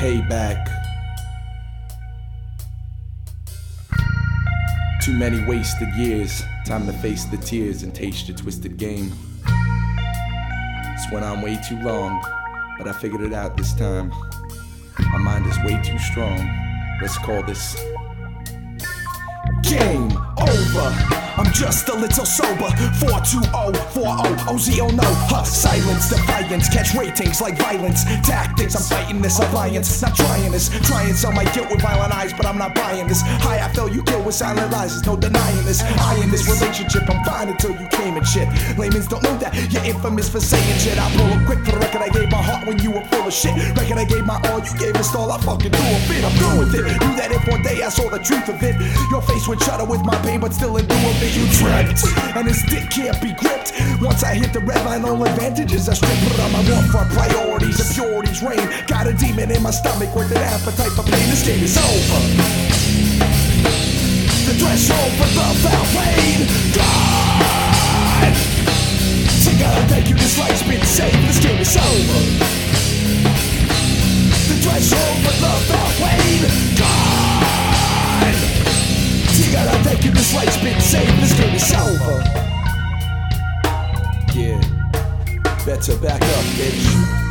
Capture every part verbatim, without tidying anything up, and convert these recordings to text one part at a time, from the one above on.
Payback. Too many wasted years. Time to face the tears and taste your twisted game. It's when I'm way too long, but I figured it out this time. My mind is way too strong. Let's call this game over. I'm just a little sober. four two zero four zero O Z O no. Huh, silence, defiance, catch ratings like violence. Tactics, I'm fighting this alliance. Not trying this, trying sell my guilt with violent eyes, but I'm not buying this. High I feel you kill with silent lies, there's no denying this. I in this relationship, I'm fine until you came and shit. Layman's don't know that, you're infamous for saying shit. I blow up quick for the record, I gave my heart when you were full of shit. Record I gave my all, you gave us all, I fucking threw a fit. I'm through with it, knew that if one day I saw the truth of it. Your face would shudder with my pain, but still endure it. You tripped, and this dick can't be gripped. Once I hit the red line, all advantages I strip. Put on my warfront priorities, impurities reign. Got a demon in my stomach with an appetite for pain. This game is over. The threshold for the foul pain. God, so gotta thank you, this life's been saved. This game is over. The threshold for the foul pain. God, so gotta thank you, this life's been saved. This game is over. Yeah, better back up, bitch.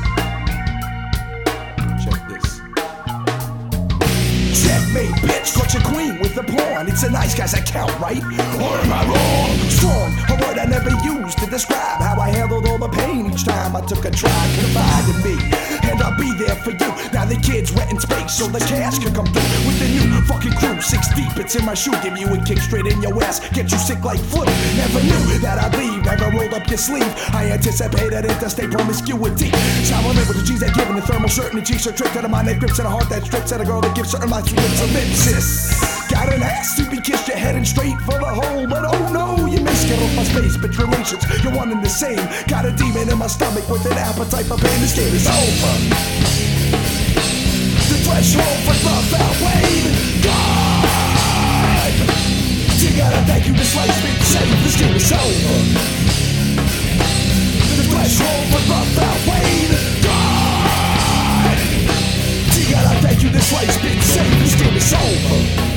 Check this. Checkmate, bitch, got your queen with the pawn. It's a nice guy's account, right? Or am I wrong? Strong, a word I never used to describe how I handled all the pain each time I took a try. Confide in me, and I'll be there for you. Now the kids rent in space so the cash can come through with the new fucking crew. Six deep, it's in my shoe, give you a kick straight in your ass, get you sick like flu. Never knew that I'd leave, never rolled up your sleeve. I anticipated interstate promiscuity. So I live with the G's that give the thermal certainty. So trick to the mind that grips and a heart that strips and a girl that gives certain lights with lips of sis. Got an ass to be kissed, you're heading straight for the hole, but oh no, you missed. Get off my space, but relations, you're one and the same. Got a demon in my stomach with an appetite for pain. This game is over. The threshold for the foul pain. God, you gotta thank you, this life's been saved. This game is over. The threshold for the foul pain. God, you gotta thank you, this life's been saved. This game is over.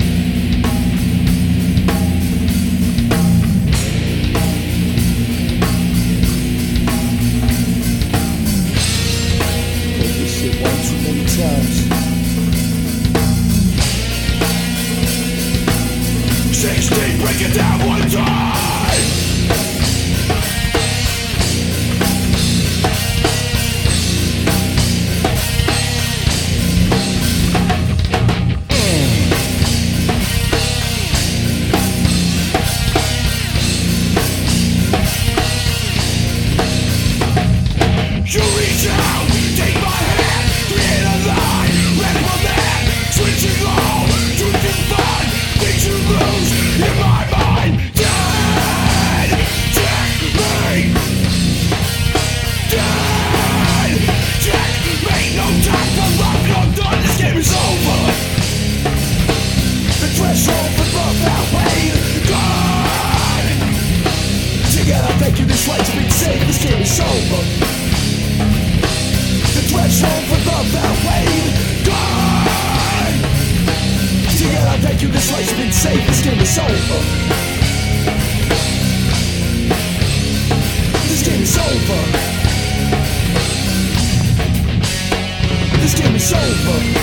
sixteen, break it down one time. You reach out, take my hand, create a line, radical man, switching low, truth and fun, things you lose in my mind. Dead, checkmate, dead, checkmate. No time for love, no done. This game is over. The threshold for the foul pain. God, together, thank you. This life's been saved. This game is over. The threshold for the foul pain. God, together, thank you, this life's been saved. This game is over. This game is over. This game is over.